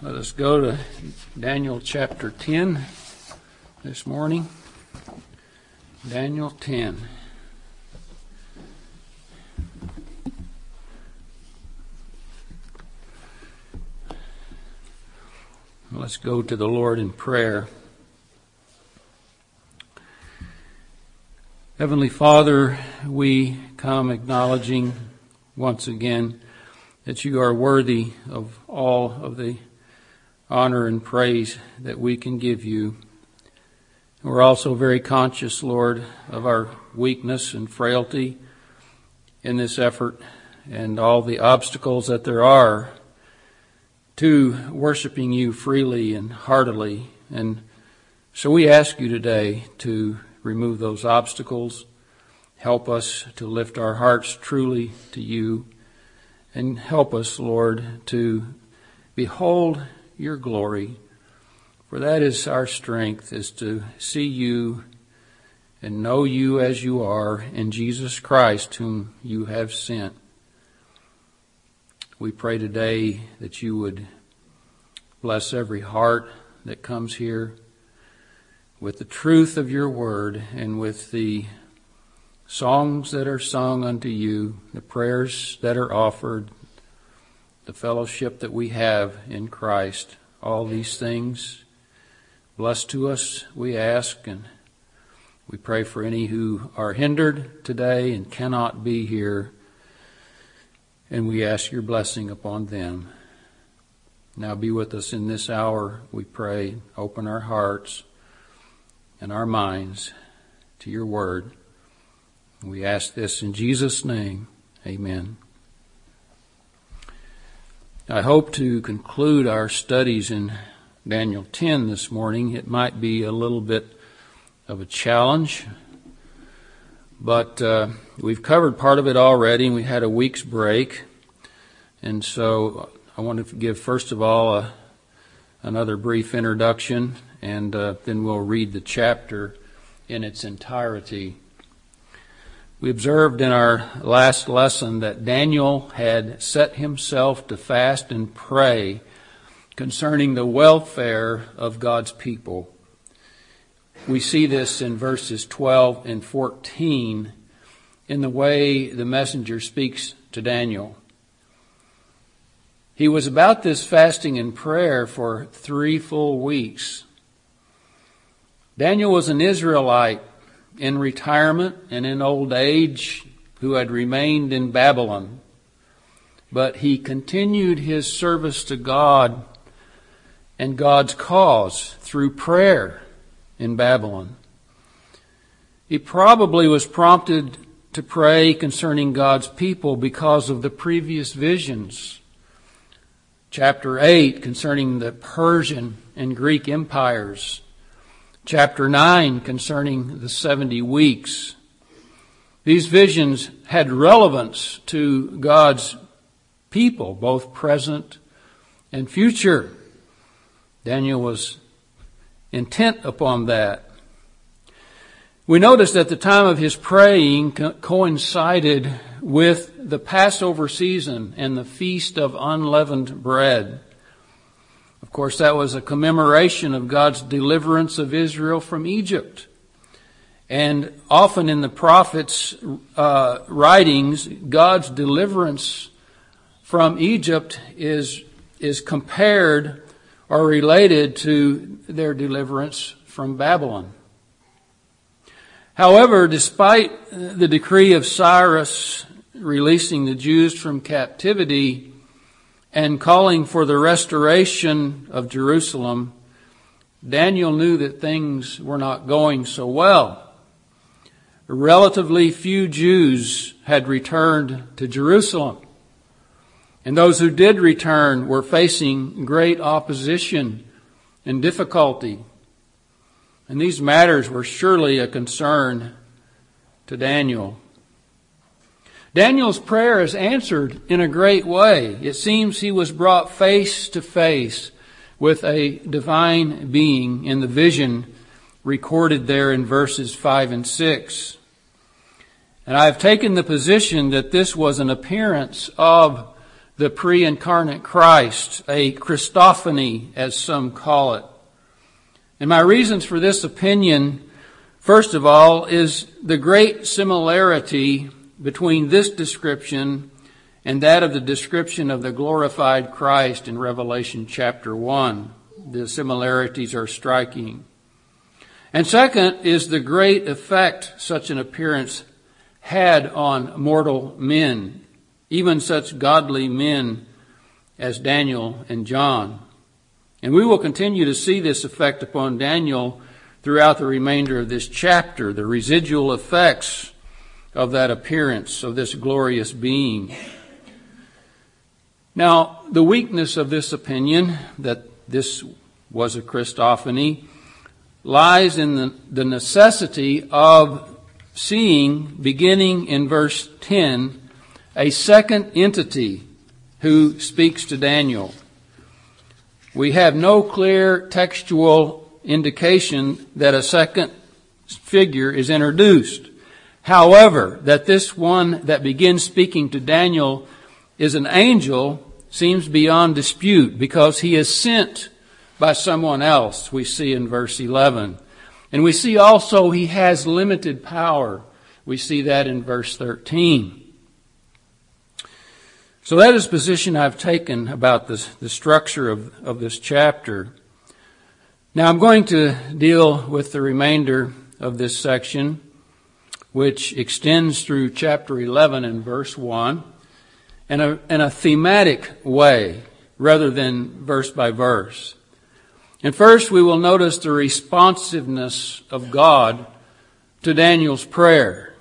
Let us go to Daniel chapter 10 this morning. Daniel 10. Let's go to the Lord in prayer. Heavenly Father, we come acknowledging once again that you are worthy of all of the honor and praise that we can give you. We're also very conscious, Lord, of our weakness and frailty in this effort and all the obstacles that there are to worshiping you freely and heartily. And so we ask you today to remove those obstacles, help us to lift our hearts truly to you, and help us, Lord, to behold your glory. For that is our strength, is to see you and know you as you are in Jesus Christ, whom you have sent. We pray today that you would bless every heart that comes here with the truth of your word and with the songs that are sung unto you, the prayers that are offered, the fellowship that we have in Christ. All these things bless to us, we ask, and we pray for any who are hindered today and cannot be here, and we ask your blessing upon them. Now be with us in this hour, we pray. Open our hearts and our minds to your word. We ask this in Jesus' name. Amen. I hope to conclude our studies in Daniel 10 this morning. It might be a little bit of a challenge, but we've covered part of it already, and we had a week's break. And so I want to give, first of all, another brief introduction, and then we'll read the chapter in its entirety. We observed in our last lesson that Daniel had set himself to fast and pray concerning the welfare of God's people. We see this in verses 12 and 14 in the way the messenger speaks to Daniel. He was about this fasting and prayer for 3 full weeks. Daniel was an Israelite in retirement and in old age who had remained in Babylon. But he continued his service to God and God's cause through prayer in Babylon. He probably was prompted to pray concerning God's people because of the previous visions. Chapter 8 concerning the Persian and Greek empires. Chapter 9 concerning the 70 weeks. These visions had relevance to God's people, both present and future. Daniel was intent upon that. We notice that the time of his praying coincided with the Passover season and the Feast of Unleavened Bread. Of course, that was a commemoration of God's deliverance of Israel from Egypt. And often in the prophets' writings, God's deliverance from Egypt is compared or related to their deliverance from Babylon. However, despite the decree of Cyrus releasing the Jews from captivity and calling for the restoration of Jerusalem, Daniel knew that things were not going so well. Relatively few Jews had returned to Jerusalem, and those who did return were facing great opposition and difficulty. And these matters were surely a concern to Daniel. Daniel's prayer is answered in a great way. It seems he was brought face to face with a divine being in the vision recorded there in verses 5 and 6. And I have taken the position that this was an appearance of the pre-incarnate Christ, a Christophany, as some call it. And my reasons for this opinion, first of all, is the great similarity between this description and that of the description of the glorified Christ in Revelation chapter 1. The similarities are striking. And second is the great effect such an appearance had on mortal men, even such godly men as Daniel and John. And we will continue to see this effect upon Daniel throughout the remainder of this chapter, the residual effects of that appearance of this glorious being. Now, the weakness of this opinion, that this was a Christophany, lies in the necessity of seeing, beginning in verse 10, a second entity who speaks to Daniel. We have no clear textual indication that a second figure is introduced. However, that this one that begins speaking to Daniel is an angel seems beyond dispute, because he is sent by someone else, we see in verse 11. And we see also he has limited power. We see that in verse 13. So that is the position I've taken about the structure of this chapter. Now I'm going to deal with the remainder of this section, which extends through chapter 11 and verse 1, in a thematic way rather than verse by verse. And first we will notice the responsiveness of God to Daniel's prayer.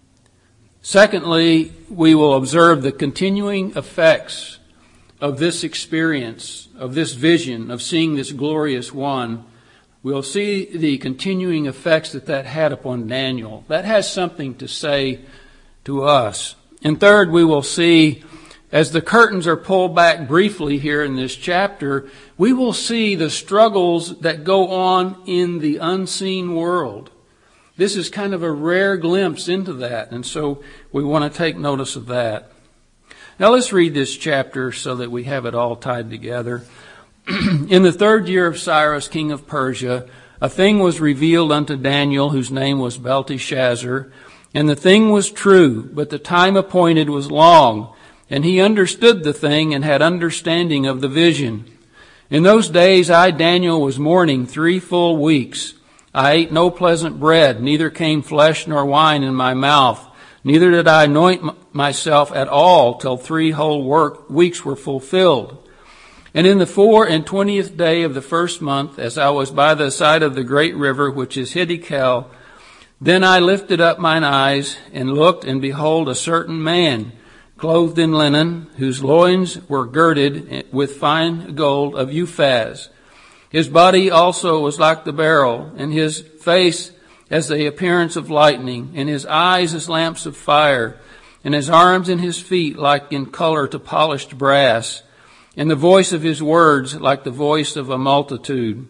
Secondly, we will observe the continuing effects of this experience, of this vision, of seeing this glorious one. We'll see the continuing effects that had upon Daniel. That has something to say to us. And third, we will see, as the curtains are pulled back briefly here in this chapter, we will see the struggles that go on in the unseen world. This is kind of a rare glimpse into that, and so we want to take notice of that. Now let's read this chapter so that we have it all tied together. In the 3rd year of Cyrus, king of Persia, a thing was revealed unto Daniel, whose name was Belteshazzar, and the thing was true, but the time appointed was long, and he understood the thing and had understanding of the vision. In those days I, Daniel, was mourning 3 full weeks. I ate no pleasant bread, neither came flesh nor wine in my mouth, neither did I anoint myself at all till 3 whole weeks were fulfilled. And in the 24th day of the 1st month, as I was by the side of the great river, which is Hiddekel, then I lifted up mine eyes and looked, and behold, a certain man, clothed in linen, whose loins were girded with fine gold of Uphaz. His body also was like the beryl, and his face as the appearance of lightning, and his eyes as lamps of fire, and his arms and his feet like in color to polished brass, and the voice of his words like the voice of a multitude.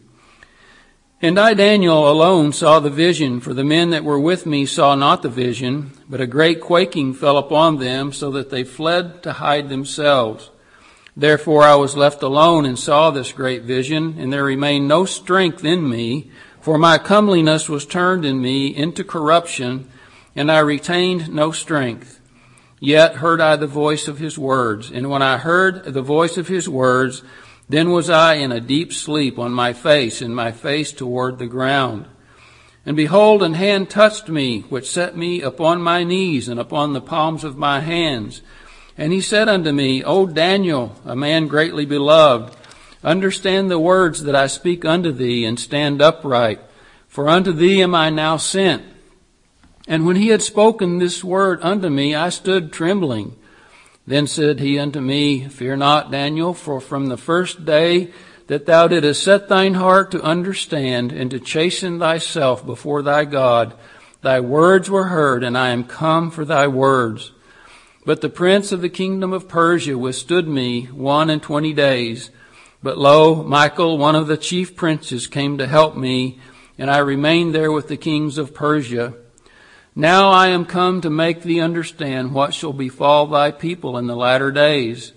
And I, Daniel, alone saw the vision, for the men that were with me saw not the vision, but a great quaking fell upon them, so that they fled to hide themselves. Therefore I was left alone and saw this great vision, and there remained no strength in me, for my comeliness was turned in me into corruption, and I retained no strength. Yet heard I the voice of his words, and when I heard the voice of his words, then was I in a deep sleep on my face, and my face toward the ground. And behold, an hand touched me, which set me upon my knees and upon the palms of my hands. And he said unto me, O Daniel, a man greatly beloved, understand the words that I speak unto thee, and stand upright, for unto thee am I now sent. And when he had spoken this word unto me, I stood trembling. Then said he unto me, Fear not, Daniel, for from the first day that thou didst set thine heart to understand and to chasten thyself before thy God, thy words were heard, and I am come for thy words. But the prince of the kingdom of Persia withstood me 21 days. But lo, Michael, one of the chief princes, came to help me, and I remained there with the kings of Persia. Now I am come to make thee understand what shall befall thy people in the latter days.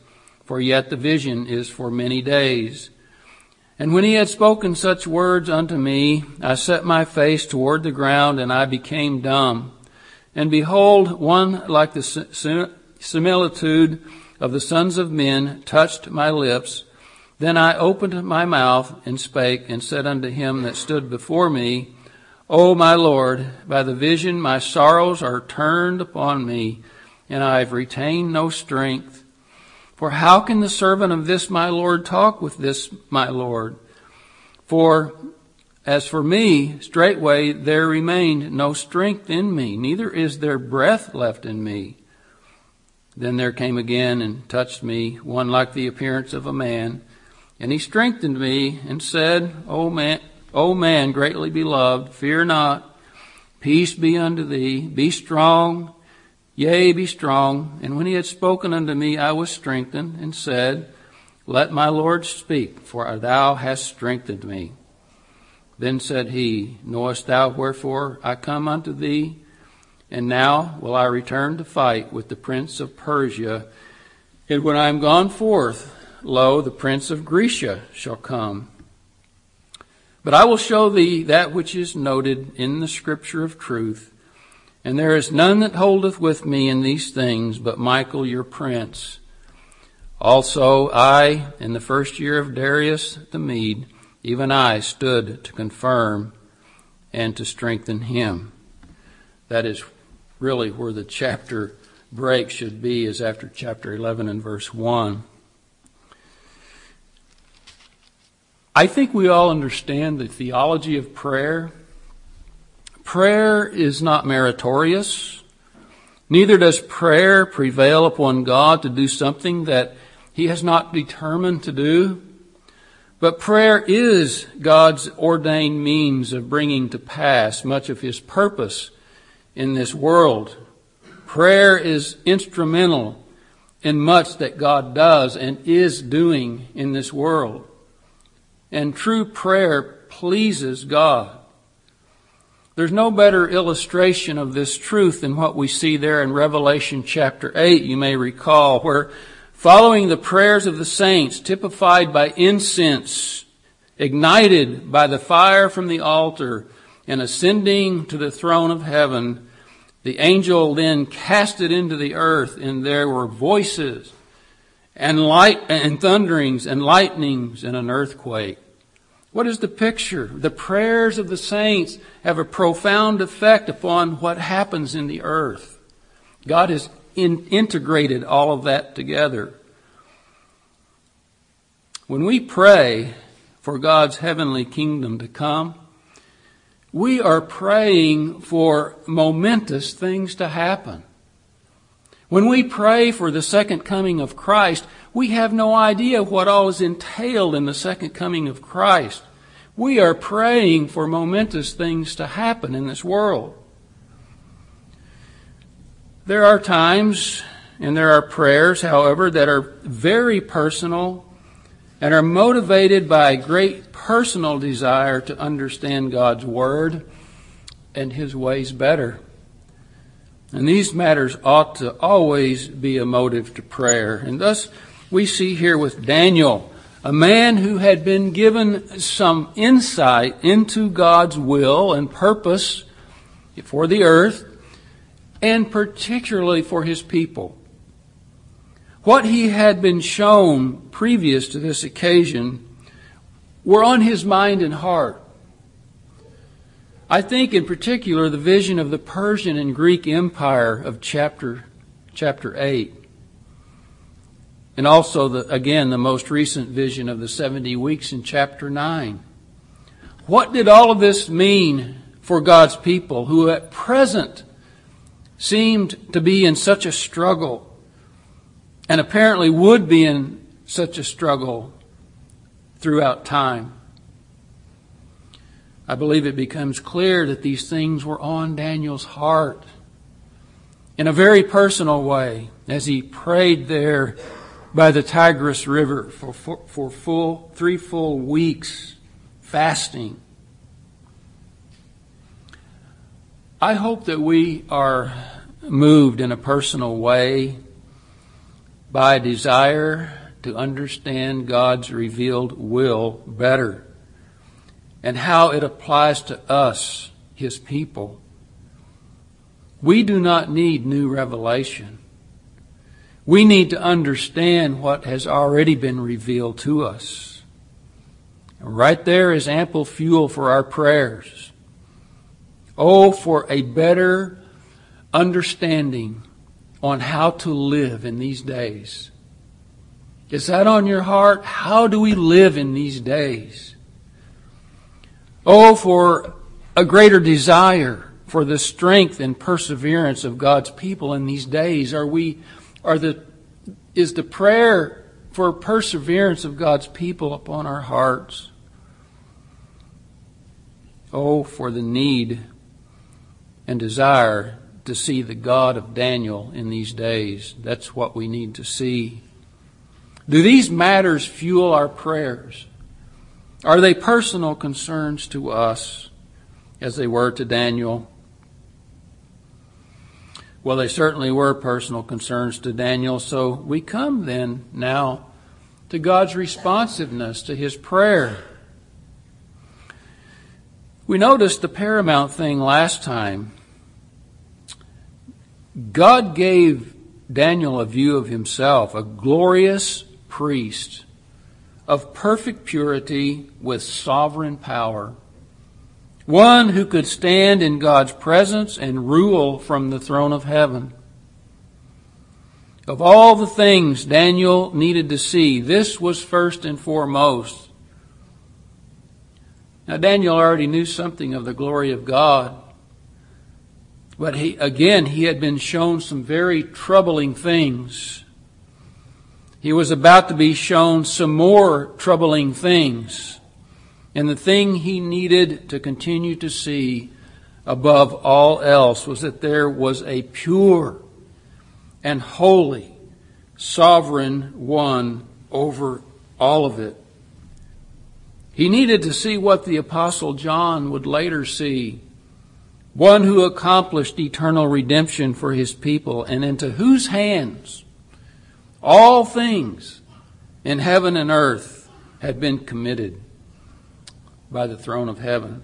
for yet the vision is for many days. And when he had spoken such words unto me, I set my face toward the ground, and I became dumb. And behold, one like the similitude of the sons of men touched my lips. Then I opened my mouth and spake, and said unto him that stood before me, O my Lord, by the vision my sorrows are turned upon me, and I have retained no strength. For how can the servant of this my Lord talk with this my Lord? For as for me, straightway there remained no strength in me, neither is there breath left in me. Then there came again and touched me one like the appearance of a man, and he strengthened me and said, O man greatly beloved, fear not, peace be unto thee, be strong, yea, be strong. And when he had spoken unto me, I was strengthened, and said, Let my Lord speak, for thou hast strengthened me. Then said he, Knowest thou wherefore I come unto thee? And now will I return to fight with the prince of Persia. And when I am gone forth, lo, the prince of Grecia shall come. But I will show thee that which is noted in the scripture of truth. And there is none that holdeth with me in these things, but Michael your prince. Also I, in the first year of Darius the Mede, even I stood to confirm and to strengthen him. That is really where the chapter break should be, is after chapter 11 and verse 1. I think we all understand the theology of prayer. Prayer is not meritorious. Neither does prayer prevail upon God to do something that he has not determined to do. But prayer is God's ordained means of bringing to pass much of his purpose in this world. Prayer is instrumental in much that God does and is doing in this world. And true prayer pleases God. There's no better illustration of this truth than what we see there in Revelation chapter 8, you may recall, where following the prayers of the saints, typified by incense, ignited by the fire from the altar, and ascending to the throne of heaven, the angel then cast it into the earth, and there were voices and light and thunderings and lightnings and an earthquake. What is the picture? The prayers of the saints have a profound effect upon what happens in the earth. God has integrated all of that together. When we pray for God's heavenly kingdom to come, we are praying for momentous things to happen. When we pray for the second coming of Christ, we have no idea what all is entailed in the second coming of Christ. We are praying for momentous things to happen in this world. There are times and there are prayers, however, that are very personal and are motivated by a great personal desire to understand God's Word and His ways better. And these matters ought to always be a motive to prayer. And thus we see here with Daniel, a man who had been given some insight into God's will and purpose for the earth, and particularly for his people. What he had been shown previous to this occasion were on his mind and heart. I think in particular the vision of the Persian and Greek Empire of chapter 8. And also, the most recent vision of the 70 weeks in chapter 9. What did all of this mean for God's people who at present seemed to be in such a struggle and apparently would be in such a struggle throughout time? I believe it becomes clear that these things were on Daniel's heart in a very personal way as he prayed there by the Tigris River for 3 full weeks fasting. I hope that we are moved in a personal way by a desire to understand God's revealed will better and how it applies to us, His people. We do not need new revelation. We need to understand what has already been revealed to us. And right there is ample fuel for our prayers. Oh, for a better understanding on how to live in these days. Is that on your heart? How do we live in these days? Oh, for a greater desire for the strength and perseverance of God's people in these days. Is the prayer for perseverance of God's people upon our hearts? Oh, for the need and desire to see the God of Daniel in these days. That's what we need to see. Do these matters fuel our prayers? Are they personal concerns to us as they were to Daniel? Well, they certainly were personal concerns to Daniel. So we come then now to God's responsiveness to his prayer. We noticed the paramount thing last time. God gave Daniel a view of himself, a glorious priest of perfect purity with sovereign power. One who could stand in God's presence and rule from the throne of heaven. Of all the things Daniel needed to see, this was first and foremost. Now, Daniel already knew something of the glory of God. But he had been shown some very troubling things. He was about to be shown some more troubling things. And the thing he needed to continue to see above all else was that there was a pure and holy sovereign one over all of it. He needed to see what the Apostle John would later see. One who accomplished eternal redemption for his people, and into whose hands all things in heaven and earth had been committed by the throne of heaven.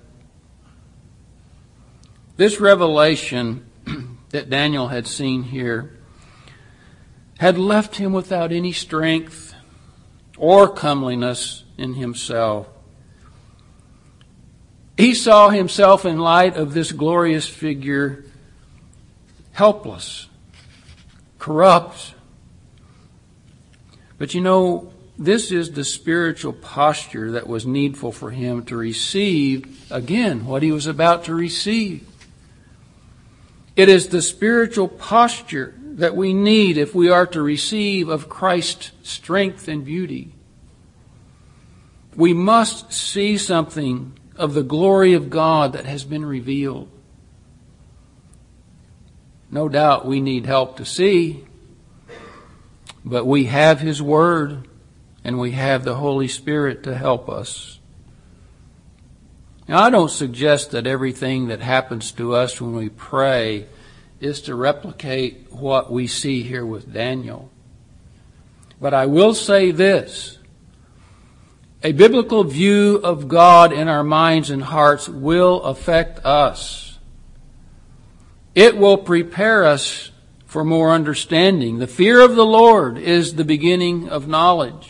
This revelation that Daniel had seen here had left him without any strength or comeliness in himself. He saw himself in light of this glorious figure helpless, corrupt. But this is the spiritual posture that was needful for him to receive, again, what he was about to receive. It is the spiritual posture that we need if we are to receive of Christ's strength and beauty. We must see something of the glory of God that has been revealed. No doubt we need help to see, but we have His Word and we have the Holy Spirit to help us. Now, I don't suggest that everything that happens to us when we pray is to replicate what we see here with Daniel. But I will say this. A biblical view of God in our minds and hearts will affect us. It will prepare us for more understanding. The fear of the Lord is the beginning of knowledge.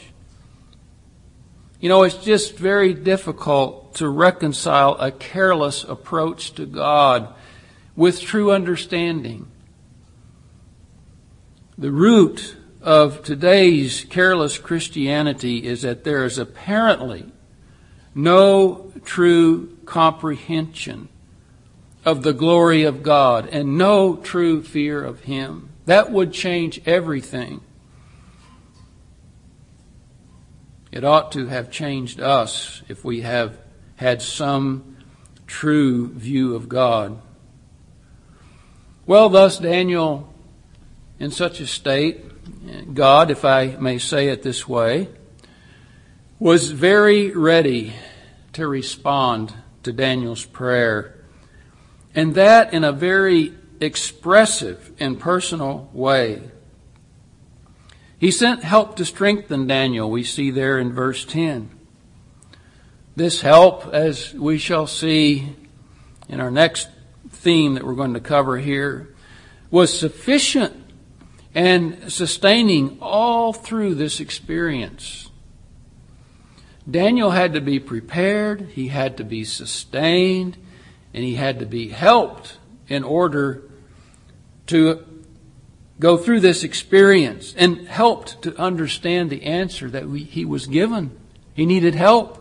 It's just very difficult to reconcile a careless approach to God with true understanding. The root of today's careless Christianity is that there is apparently no true comprehension of the glory of God and no true fear of Him. That would change everything. It ought to have changed us if we have had some true view of God. Well, thus Daniel, in such a state, God, if I may say it this way, was very ready to respond to Daniel's prayer, and that in a very expressive and personal way. He sent help to strengthen Daniel, we see there in verse 10. This help, as we shall see in our next theme that we're going to cover here, was sufficient and sustaining all through this experience. Daniel had to be prepared, he had to be sustained, and he had to be helped in order to go through this experience, and helped to understand the answer that he was given. He needed help.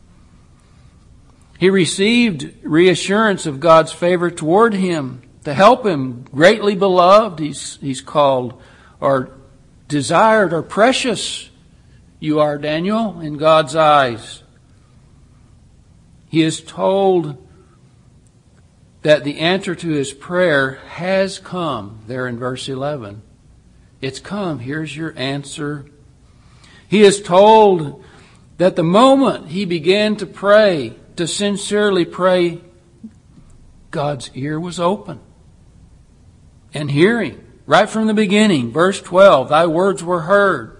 He received reassurance of God's favor toward him to help him. Greatly beloved, he's called, or desired, or precious. You are, Daniel, in God's eyes. He is told that the answer to his prayer has come, there in verse 11. It's come. Here's your answer. He is told that the moment he began to pray, to sincerely pray, God's ear was open and hearing. Right from the beginning, verse 12, thy words were heard.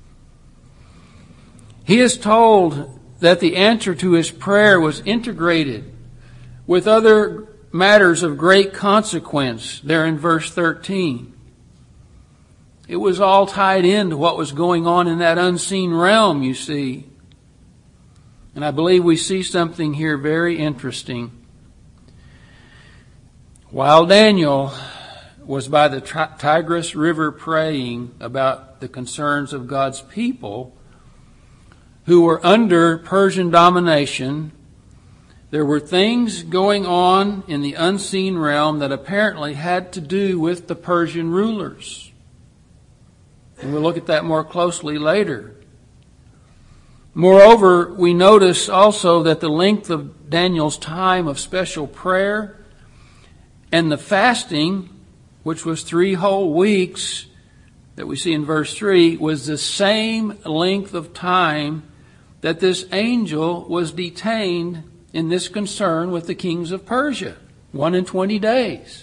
He is told that the answer to his prayer was integrated with other matters of great consequence, there in verse 13. It was all tied into what was going on in that unseen realm, you see. And I believe we see something here very interesting. While Daniel was by the Tigris River praying about the concerns of God's people who were under Persian domination, there were things going on in the unseen realm that apparently had to do with the Persian rulers. And we'll look at that more closely later. Moreover, we notice also that the length of Daniel's time of special prayer and the fasting, which was 3 whole weeks that we see in verse 3, was the same length of time that this angel was detained in this concern with the kings of Persia, 120 days.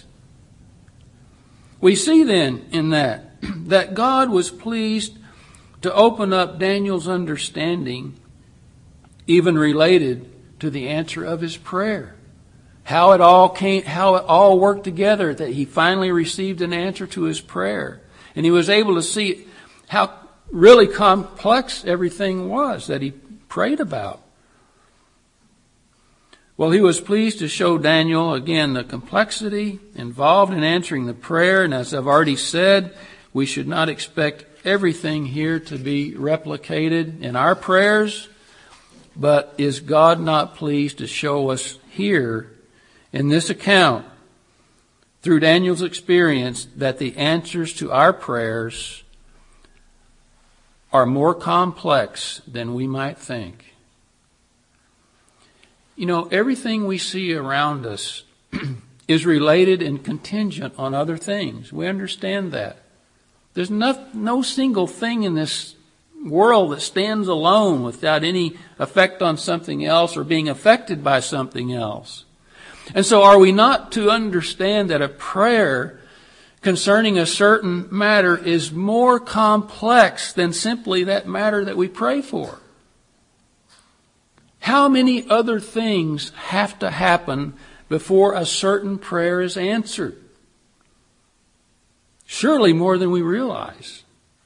We see then in that God was pleased to open up Daniel's understanding, even related to the answer of his prayer. How it all worked together, that he finally received an answer to his prayer. And he was able to see how really complex everything was that he prayed about. Well, he was pleased to show Daniel, again, the complexity involved in answering the prayer. And as I've already said, we should not expect everything here to be replicated in our prayers. But is God not pleased to show us here in this account, through Daniel's experience, that the answers to our prayers are more complex than we might think? You know, everything we see around us is related and contingent on other things. We understand that. There's no single thing in this world that stands alone without any effect on something else or being affected by something else. And so are we not to understand that a prayer concerning a certain matter is more complex than simply that matter that we pray for? How many other things have to happen before a certain prayer is answered? Surely more than we realize.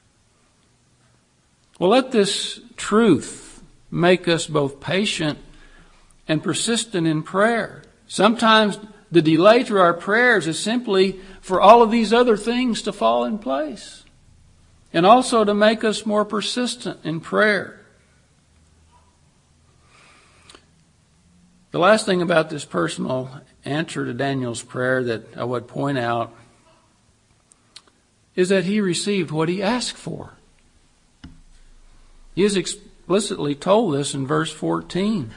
Well, let this truth make us both patient and persistent in prayer. Sometimes the delay to our prayers is simply for all of these other things to fall in place, and also to make us more persistent in prayer. The last thing about this personal answer to Daniel's prayer that I would point out is that he received what he asked for. He is explicitly told this in verse 14.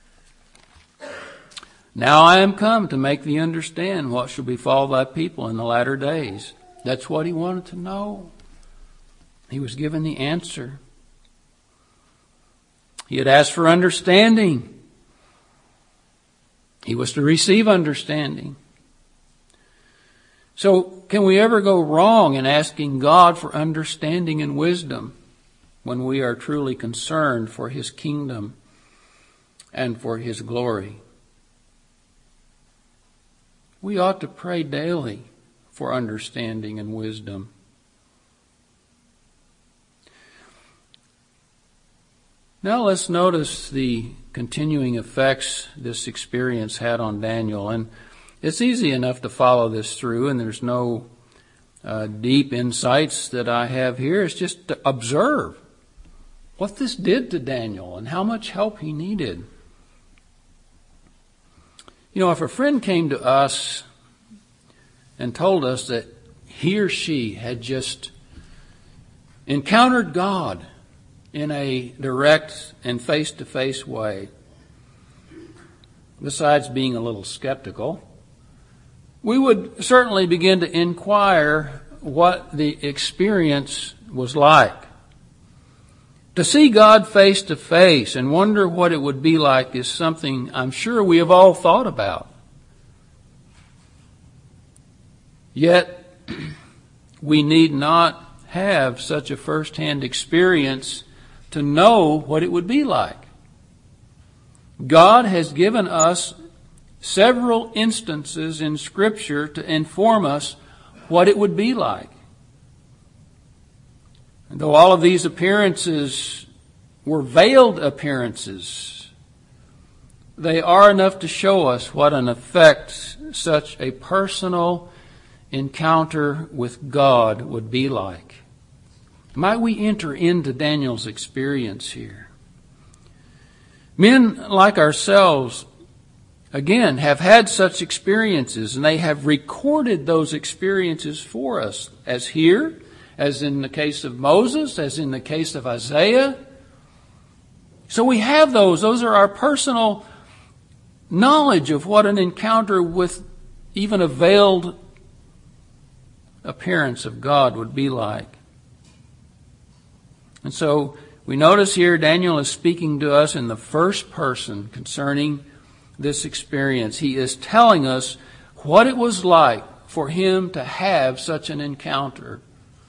Now I am come to make thee understand what shall befall thy people in the latter days. That's what he wanted to know. He was given the answer. He had asked for understanding. He was to receive understanding. So can we ever go wrong in asking God for understanding and wisdom when we are truly concerned for His kingdom and for His glory? We ought to pray daily for understanding and wisdom. Now let's notice the continuing effects this experience had on Daniel. And it's easy enough to follow this through, and there's no deep insights that I have here. It's just to observe what this did to Daniel and how much help he needed. You know, if a friend came to us and told us that he or she had just encountered God in a direct and face-to-face way, besides being a little skeptical, we would certainly begin to inquire what the experience was like. To see God face to face and wonder what it would be like is something I'm sure we have all thought about. Yet, we need not have such a first-hand experience to know what it would be like. God has given us several instances in Scripture to inform us what it would be like. And though all of these appearances were veiled appearances, they are enough to show us what an effect such a personal encounter with God would be like. Might we enter into Daniel's experience here? Men like ourselves, again, have had such experiences, and they have recorded those experiences for us, as here, as in the case of Moses, as in the case of Isaiah. So we have those. Those are our personal knowledge of what an encounter with even a veiled appearance of God would be like. And so we notice here Daniel is speaking to us in the first person concerning this experience. He is telling us what it was like for him to have such an encounter.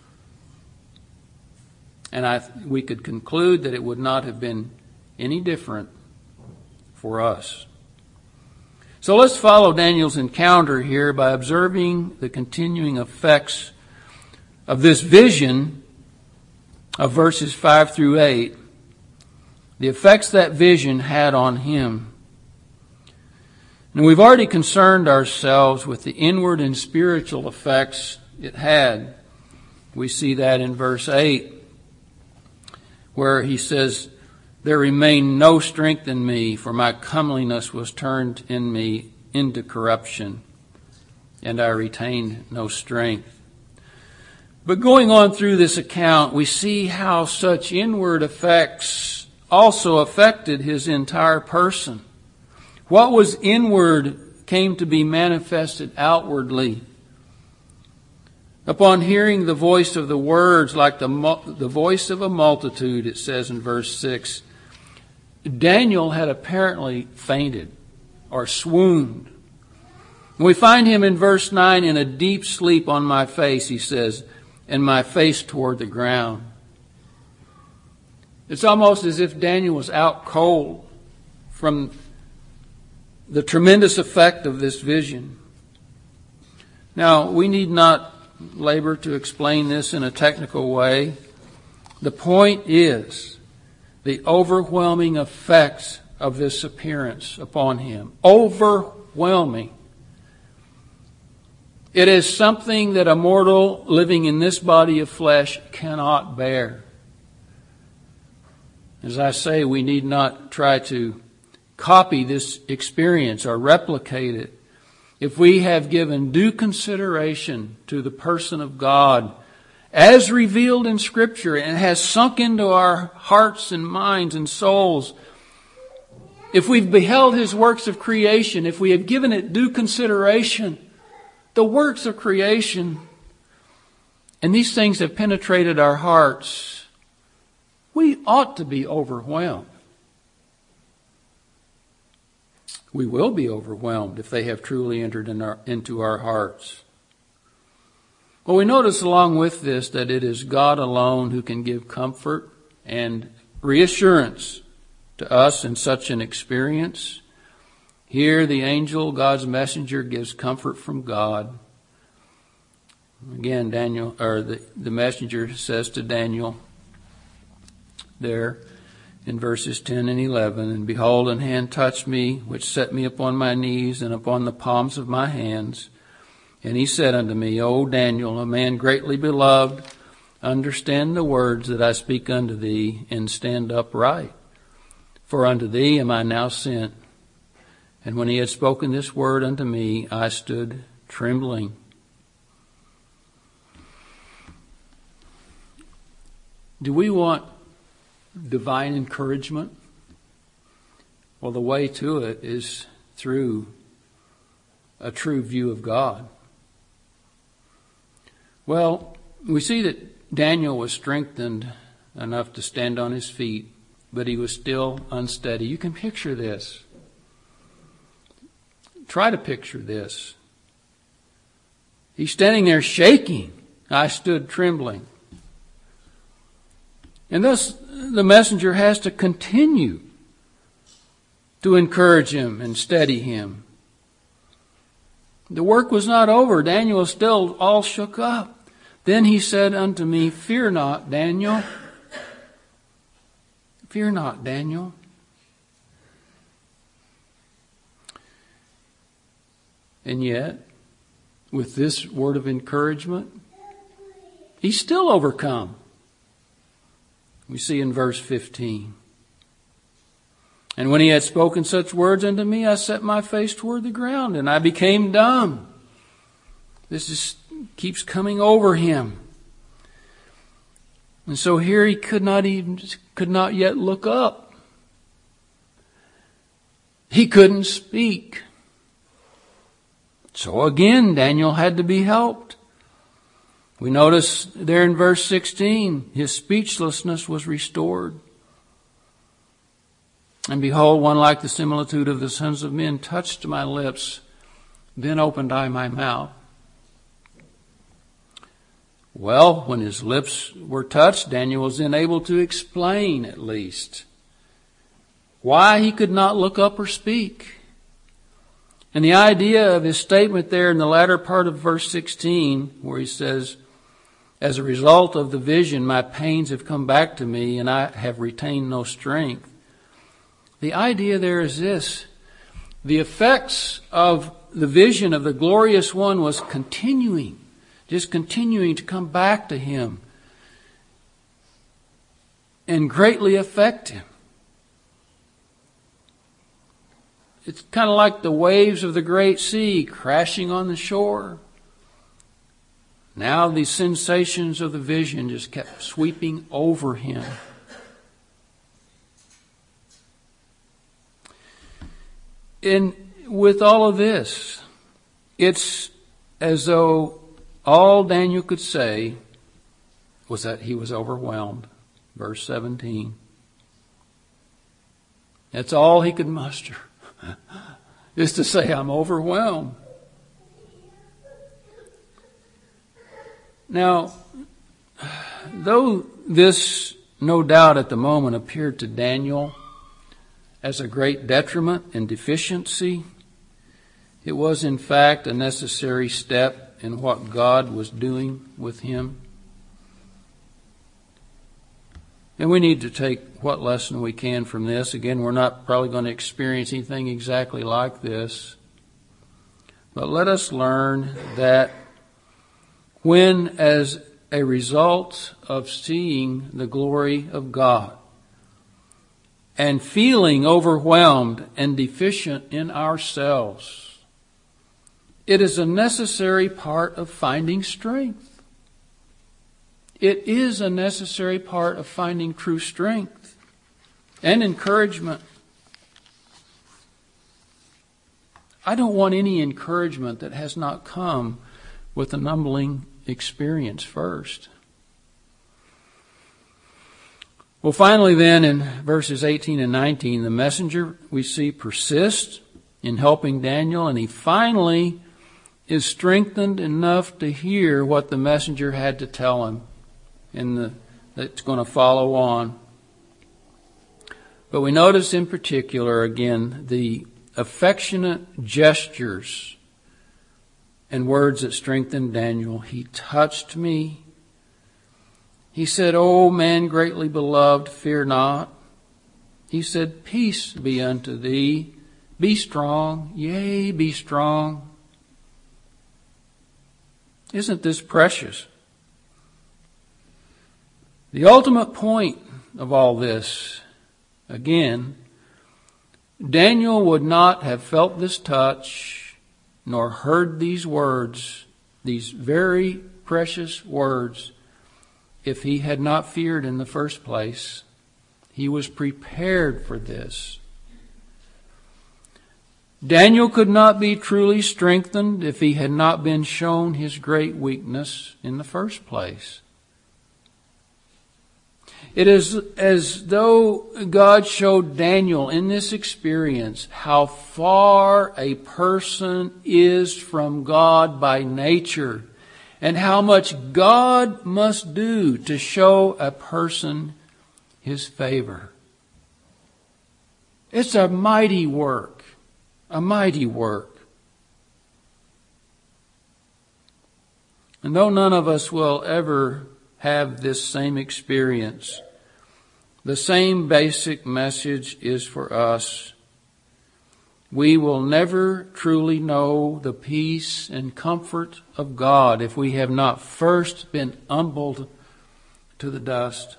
And we could conclude that it would not have been any different for us. So let's follow Daniel's encounter here by observing the continuing effects of this vision of verses 5 through 8, the effects that vision had on him. And we've already concerned ourselves with the inward and spiritual effects it had. We see that in verse 8, where he says, "There remained no strength in me, for my comeliness was turned in me into corruption, and I retained no strength." But going on through this account, we see how such inward effects also affected his entire person. What was inward came to be manifested outwardly. Upon hearing the voice of the words, like the voice of a multitude, it says in verse 6, Daniel had apparently fainted or swooned. We find him in verse 9, "In a deep sleep on my face," he says, "and my face toward the ground." It's almost as if Daniel was out cold from the tremendous effect of this vision. Now, we need not labor to explain this in a technical way. The point is the overwhelming effects of this appearance upon him. Overwhelming. It is something that a mortal living in this body of flesh cannot bear. As I say, we need not try to copy this experience or replicate it. If we have given due consideration to the person of God as revealed in Scripture and has sunk into our hearts and minds and souls, if we've beheld His works of creation, if we have given it due consideration, the works of creation, and these things have penetrated our hearts, we ought to be overwhelmed. We will be overwhelmed if they have truly entered into our hearts. Well, we notice along with this that it is God alone who can give comfort and reassurance to us in such an experience. Here the angel, God's messenger, gives comfort from God. Again, the messenger says to Daniel there in verses 10 and 11, "And behold, an hand touched me, which set me upon my knees and upon the palms of my hands. And he said unto me, O Daniel, a man greatly beloved, understand the words that I speak unto thee, and stand upright. For unto thee am I now sent. And when he had spoken this word unto me, I stood trembling." Do we want divine encouragement? Well, the way to it is through a true view of God. Well, we see that Daniel was strengthened enough to stand on his feet, but he was still unsteady. You can picture this. Try to picture this. He's standing there shaking. I stood trembling. And thus the messenger has to continue to encourage him and steady him. The work was not over. Daniel was still all shook up. Then he said unto me, "Fear not, Daniel." Fear not, Daniel. And yet, with this word of encouragement, he's still overcome. We see in verse 15. "And when he had spoken such words unto me, I set my face toward the ground, and I became dumb." This keeps coming over him. And so here he could not yet look up. He couldn't speak. So again, Daniel had to be helped. We notice there in verse 16, his speechlessness was restored. "And behold, one like the similitude of the sons of men touched my lips. Then opened I my mouth." Well, when his lips were touched, Daniel was then able to explain, at least, why he could not look up or speak. And the idea of his statement there in the latter part of verse 16, where he says, "As a result of the vision, my pains have come back to me, and I have retained no strength." The idea there is this: the effects of the vision of the glorious one was continuing to come back to him and greatly affect him. It's kind of like the waves of the great sea crashing on the shore. Now these sensations of the vision just kept sweeping over him. And with all of this, it's as though all Daniel could say was that he was overwhelmed. Verse 17. That's all he could muster, is to say, "I'm overwhelmed." Now, though this no doubt at the moment appeared to Daniel as a great detriment and deficiency, it was in fact a necessary step in what God was doing with him. And we need to take what lesson we can from this. Again, we're not probably going to experience anything exactly like this. But let us learn that when, as a result of seeing the glory of God and feeling overwhelmed and deficient in ourselves, it is a necessary part of finding strength. It is a necessary part of finding true strength and encouragement. I don't want any encouragement that has not come with an humbling experience first. Well, finally then, in verses 18 and 19, the messenger we see persist in helping Daniel, and he finally is strengthened enough to hear what the messenger had to tell him that's going to follow on. But we notice in particular, again, the affectionate gestures and words that strengthened Daniel. He touched me. He said, "O man greatly beloved, fear not." He said, "Peace be unto thee. Be strong, yea, be strong." Isn't this precious? The ultimate point of all this, again, Daniel would not have felt this touch nor heard these words, these very precious words, if he had not feared in the first place. He was prepared for this. Daniel could not be truly strengthened if he had not been shown his great weakness in the first place. It is as though God showed Daniel in this experience how far a person is from God by nature and how much God must do to show a person His favor. It's a mighty work, a mighty work. And though none of us will ever have this same experience, the same basic message is for us. We will never truly know the peace and comfort of God if we have not first been humbled to the dust.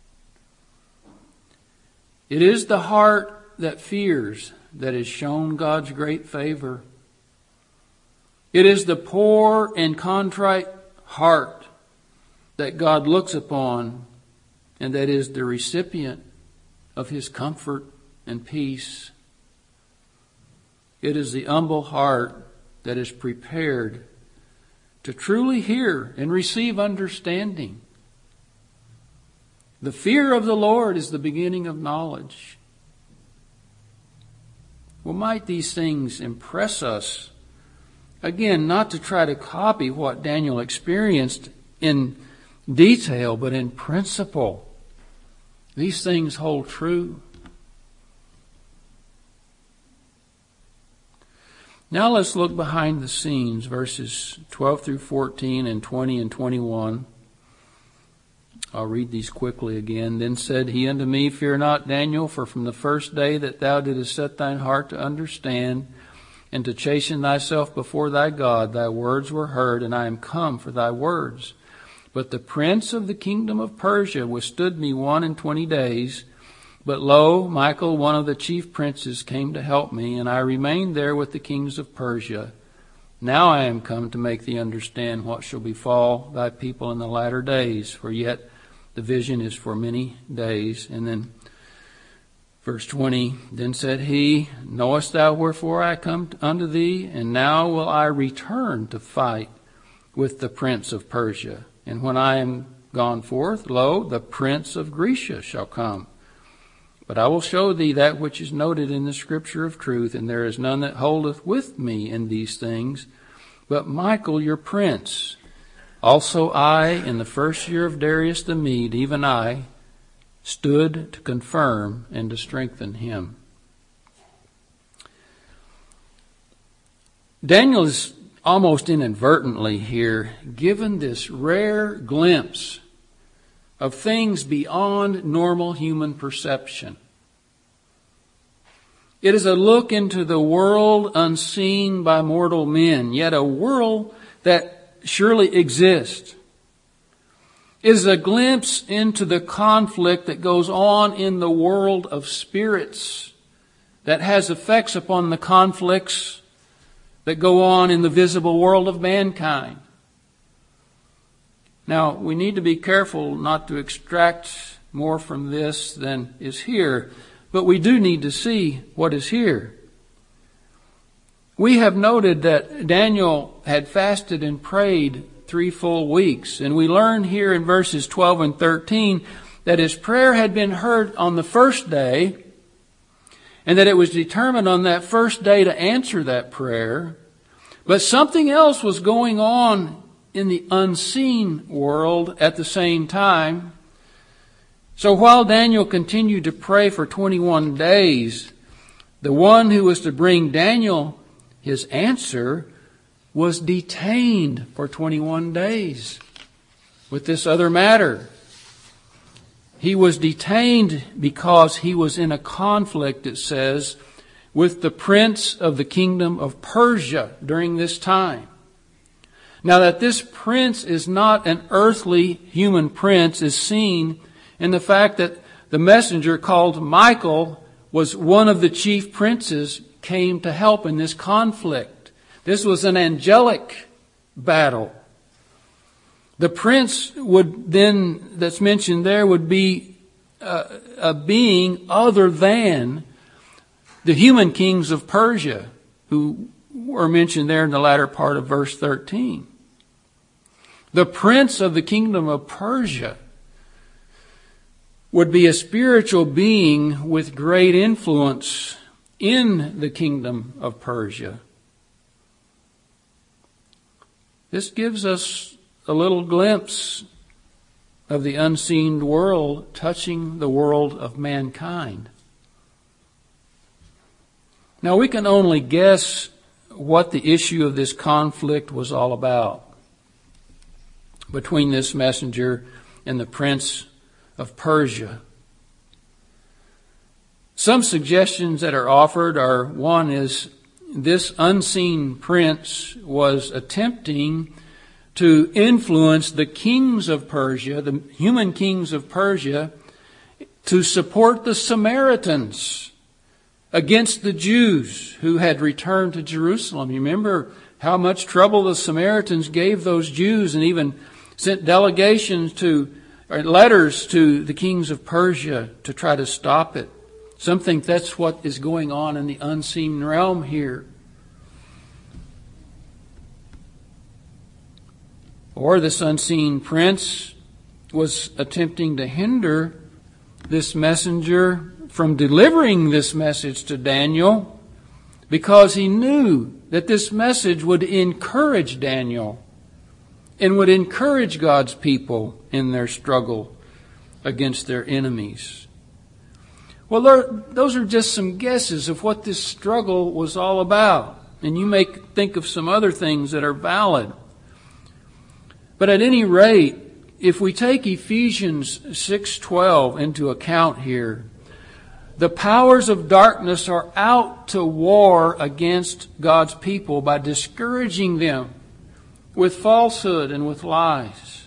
It is the heart that fears that is shown God's great favor. It is the poor and contrite heart that God looks upon and that is the recipient of His comfort and peace. It is the humble heart that is prepared to truly hear and receive understanding. The fear of the Lord is the beginning of knowledge. Well, might these things impress us? Again, not to try to copy what Daniel experienced in detail, but in principle. These things hold true. Now let's look behind the scenes, verses 12 through 14 and 20 and 21. I'll read these quickly again. Then said he unto me, Fear not, Daniel, for from the first day that thou didst set thine heart to understand and to chasten thyself before thy God, thy words were heard, and I am come for thy words. But the prince of the kingdom of Persia withstood me 21 days. But lo, Michael, one of the chief princes, came to help me, and I remained there with the kings of Persia. Now I am come to make thee understand what shall befall thy people in the latter days, for yet the vision is for many days. And then verse 20, Then said he, Knowest thou wherefore I come unto thee? And now will I return to fight with the prince of Persia. And when I am gone forth, lo, the prince of Grecia shall come. But I will show thee that which is noted in the scripture of truth, and there is none that holdeth with me in these things, but Michael your prince. Also I, in the first year of Darius the Mede, even I, stood to confirm and to strengthen him. Daniel is almost inadvertently here given this rare glimpse of things beyond normal human perception. It is a look into the world unseen by mortal men, yet a world that surely exists. It is a glimpse into the conflict that goes on in the world of spirits that has effects upon the conflicts that go on in the visible world of mankind. Now, we need to be careful not to extract more from this than is here, but we do need to see what is here. We have noted that Daniel had fasted and prayed 3 full weeks, and we learn here in verses 12 and 13 that his prayer had been heard on the first day, and that it was determined on that first day to answer that prayer. But something else was going on in the unseen world at the same time. So while Daniel continued to pray for 21 days, the one who was to bring Daniel his answer was detained for 21 days with this other matter. He was detained because he was in a conflict, it says, with the prince of the kingdom of Persia during this time. Now that this prince is not an earthly human prince is seen in the fact that the messenger called Michael was one of the chief princes, came to help in this conflict. This was an angelic battle. The prince would then, that's mentioned there, would be a being other than the human kings of Persia, who were mentioned there in the latter part of verse 13. The prince of the kingdom of Persia would be a spiritual being with great influence in the kingdom of Persia. This gives us a little glimpse of the unseen world touching the world of mankind. Now we can only guess what the issue of this conflict was all about between this messenger and the prince of Persia. Some suggestions that are offered are, one is this unseen prince was attempting to influence the kings of Persia, the human kings of Persia, to support the Samaritans against the Jews who had returned to Jerusalem. You remember how much trouble the Samaritans gave those Jews, and even sent delegations or letters to the kings of Persia to try to stop it. Some think that's what is going on in the unseen realm here. Or this unseen prince was attempting to hinder this messenger from delivering this message to Daniel because he knew that this message would encourage Daniel and would encourage God's people in their struggle against their enemies. Well, those are just some guesses of what this struggle was all about. And you may think of some other things that are valid. But at any rate, if we take Ephesians 6:12 into account here, the powers of darkness are out to war against God's people by discouraging them with falsehood and with lies.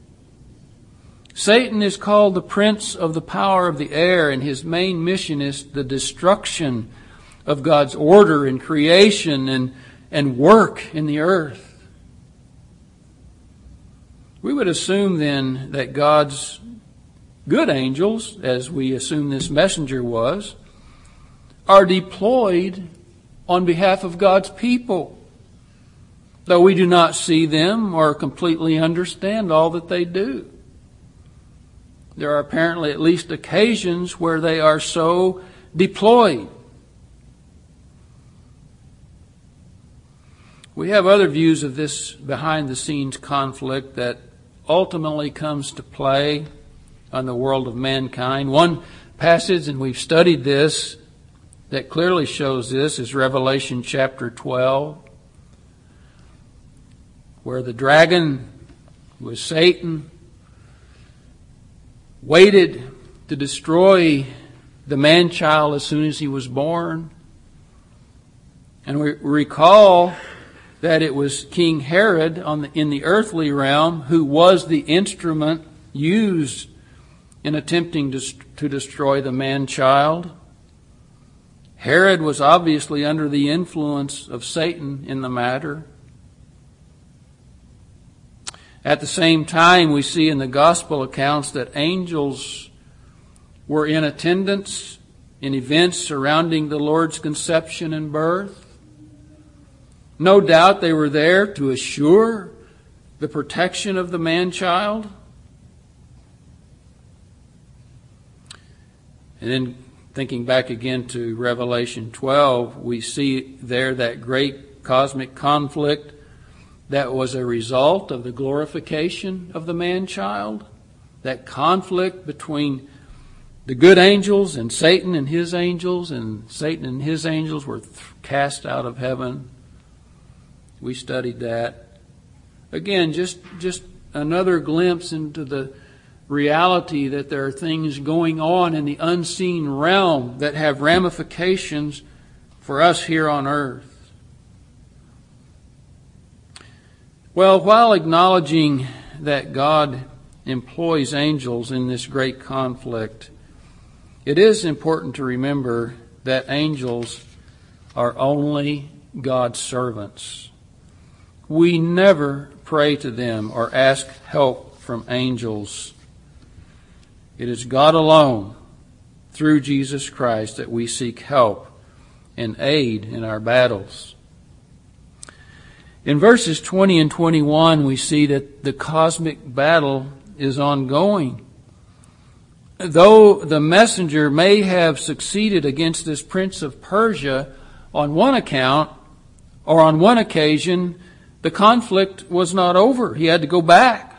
Satan is called the prince of the power of the air, and his main mission is the destruction of God's order and creation and work in the earth. We would assume then that God's good angels, as we assume this messenger was, are deployed on behalf of God's people, though we do not see them or completely understand all that they do. There are apparently at least occasions where they are so deployed. We have other views of this behind-the-scenes conflict that ultimately comes to play on the world of mankind. One passage, and we've studied this, that clearly shows this is Revelation chapter 12, where the dragon, who is Satan, waited to destroy the man-child as soon as he was born. And we recall that it was King Herod in the earthly realm who was the instrument used in attempting to destroy the man-child. Herod was obviously under the influence of Satan in the matter. At the same time, we see in the gospel accounts that angels were in attendance in events surrounding the Lord's conception and birth. No doubt they were there to assure the protection of the man-child. And then thinking back again to Revelation 12, we see there that great cosmic conflict that was a result of the glorification of the man-child, that conflict between the good angels and Satan and his angels were cast out of heaven. We studied that. Again, just another glimpse into the reality that there are things going on in the unseen realm that have ramifications for us here on earth. Well, while acknowledging that God employs angels in this great conflict, it is important to remember that angels are only God's servants. We never pray to them or ask help from angels. It is God alone, through Jesus Christ, that we seek help and aid in our battles. In verses 20 and 21, we see that the cosmic battle is ongoing. Though the messenger may have succeeded against this prince of Persia on one account, or on one occasion, the conflict was not over. He had to go back.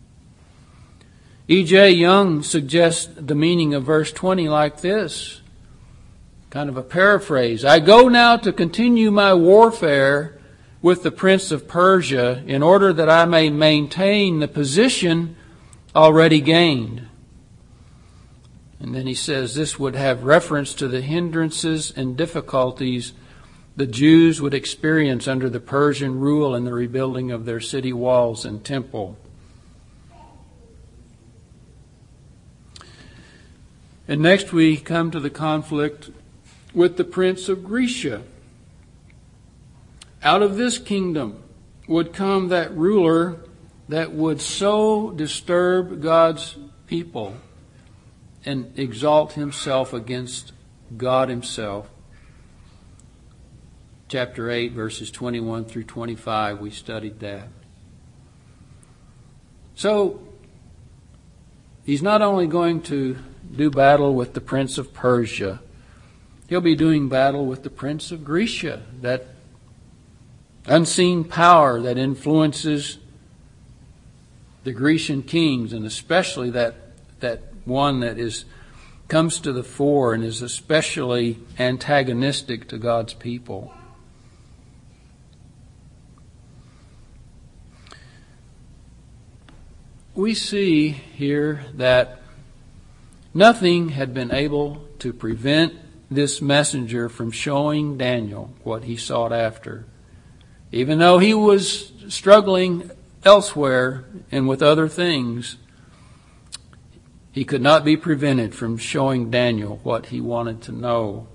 E.J. Young suggests the meaning of verse 20 like this, kind of a paraphrase. I go now to continue my warfare with the prince of Persia in order that I may maintain the position already gained. And then he says this would have reference to the hindrances and difficulties the Jews would experience under the Persian rule in the rebuilding of their city walls and temple. And next we come to the conflict with the prince of Grecia. Out of this kingdom would come that ruler that would so disturb God's people and exalt himself against God himself. Chapter 8, verses 21 through 25, we studied that. So, he's not only going to do battle with the prince of Persia, he'll be doing battle with the prince of Grecia, that unseen power that influences the Grecian kings, and especially that one that comes to the fore and is especially antagonistic to God's people. We see here that nothing had been able to prevent this messenger from showing Daniel what he sought after. Even though he was struggling elsewhere and with other things, he could not be prevented from showing Daniel what he wanted to know.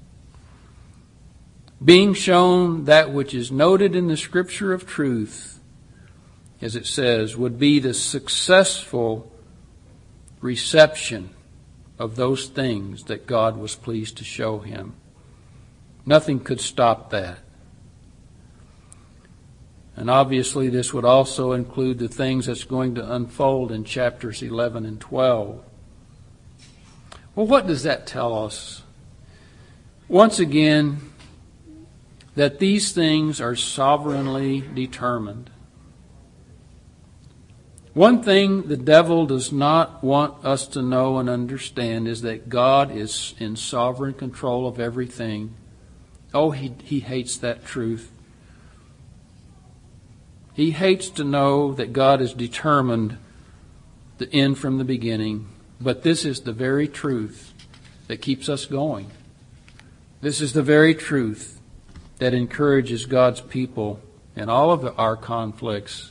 Being shown that which is noted in the Scripture of truth, as it says, would be the successful reception of those things that God was pleased to show him. Nothing could stop that. And obviously this would also include the things that's going to unfold in chapters 11 and 12. Well, what does that tell us? Once again, that these things are sovereignly determined. One thing the devil does not want us to know and understand is that God is in sovereign control of everything. Oh, he hates that truth. He hates to know that God has determined the end from the beginning. But this is the very truth that keeps us going. This is the very truth that encourages God's people in all of our conflicts.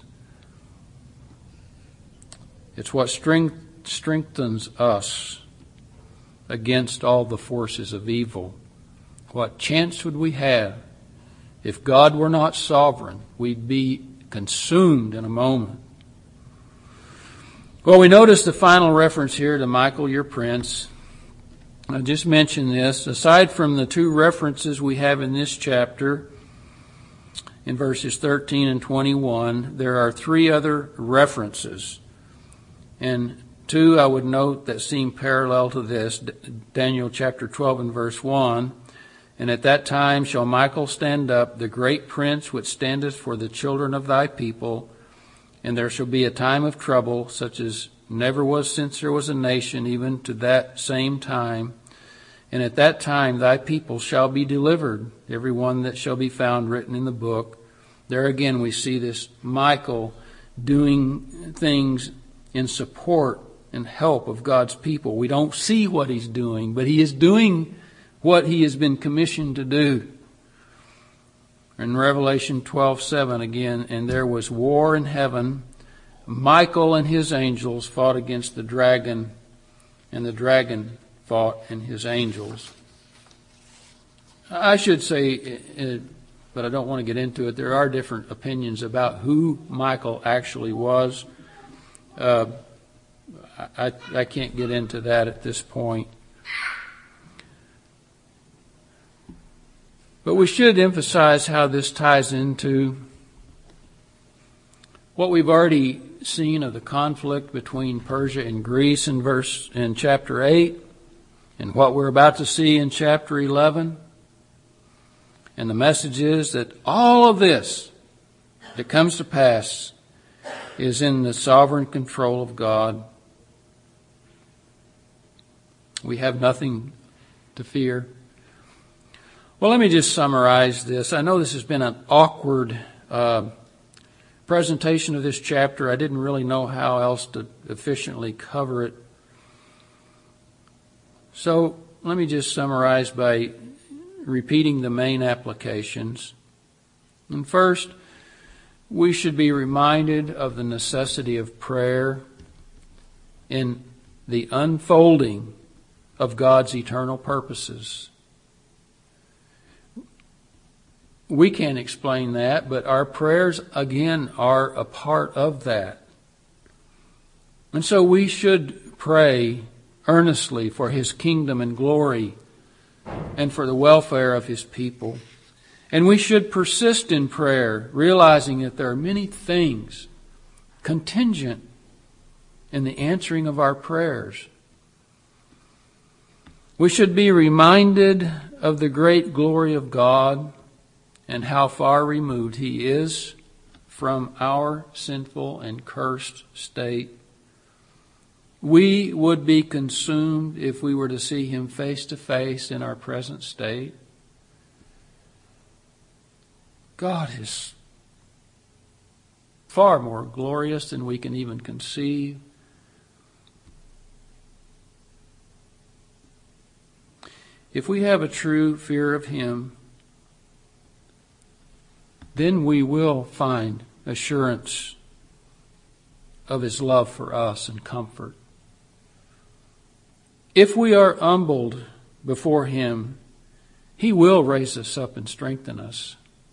It's what strengthens us against all the forces of evil. What chance would we have if God were not sovereign? We'd be consumed in a moment. Well, we notice the final reference here to Michael, your prince. I just mentioned this. Aside from the two references we have in this chapter, in verses 13 and 21, there are three other references. And two, I would note, that seem parallel to this. Daniel chapter 12 and verse 1, And at that time shall Michael stand up, the great prince which standeth for the children of thy people. And there shall be a time of trouble, such as never was since there was a nation, even to that same time. And at that time thy people shall be delivered, every one that shall be found written in the book. There again we see this Michael doing things in support and help of God's people. We don't see what he's doing, but he is doing what he has been commissioned to do. In Revelation 12:7 again, and there was war in heaven. Michael and his angels fought against the dragon, and the dragon fought and his angels. I should say, but I don't want to get into it, there are different opinions about who Michael actually was. I can't get into that at this point. But we should emphasize how this ties into what we've already seen of the conflict between Persia and Greece in chapter 8, and what we're about to see in chapter 11. And the message is that all of this that comes to pass is in the sovereign control of God. We have nothing to fear. Well, let me just summarize this. I know this has been an awkward presentation of this chapter. I didn't really know how else to efficiently cover it. So let me just summarize by repeating the main applications. And first, we should be reminded of the necessity of prayer in the unfolding of God's eternal purposes. We can't explain that, but our prayers, again, are a part of that. And so we should pray earnestly for His kingdom and glory and for the welfare of His people. And we should persist in prayer, realizing that there are many things contingent in the answering of our prayers. We should be reminded of the great glory of God and how far removed He is from our sinful and cursed state. We would be consumed if we were to see Him face to face in our present state. God is far more glorious than we can even conceive. If we have a true fear of Him, then we will find assurance of His love for us and comfort. If we are humbled before Him, He will raise us up and strengthen us.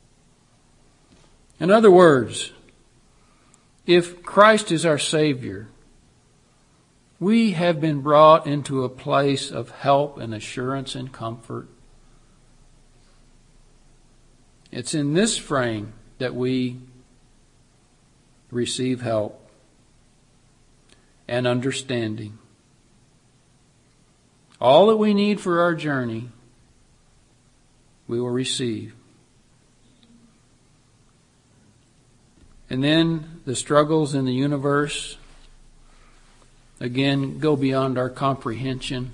In other words, if Christ is our Savior, we have been brought into a place of help and assurance and comfort. It's in this frame that we receive help and understanding. All that we need for our journey, we will receive. And then the struggles in the universe, again, go beyond our comprehension.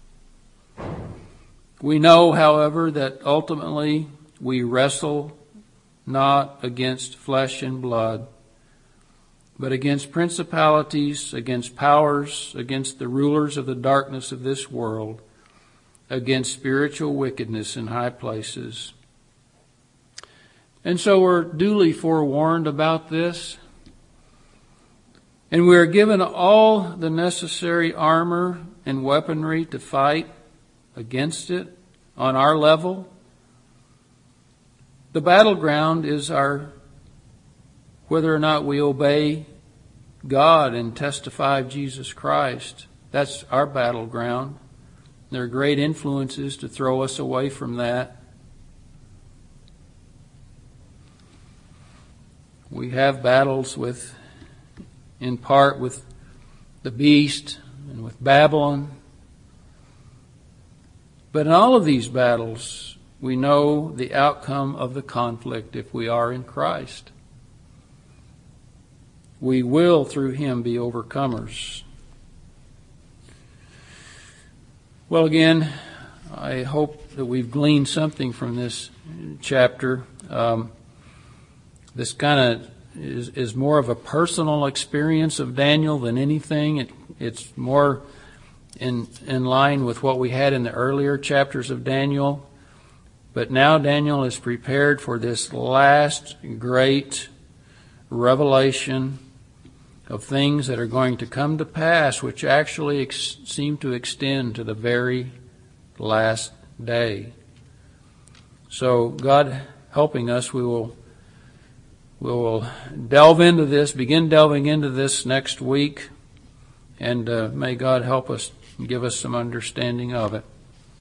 We know, however, that ultimately we wrestle not against flesh and blood, but against principalities, against powers, against the rulers of the darkness of this world, against spiritual wickedness in high places. And so we're duly forewarned about this. And we are given all the necessary armor and weaponry to fight against it on our level. The battleground is whether or not we obey God and testify of Jesus Christ. That's our battleground. There are great influences to throw us away from that. We have battles in part with the beast and with Babylon. But in all of these battles, we know the outcome of the conflict if we are in Christ. We will, through Him, be overcomers. Well, again, I hope that we've gleaned something from this chapter. This kind of is more of a personal experience of Daniel than anything. It's more in line with what we had in the earlier chapters of Daniel. But now Daniel is prepared for this last great revelation of things that are going to come to pass, which actually seem to extend to the very last day. So God helping us, we will delve into this, begin delving into this next week, and may God help us and give us some understanding of it.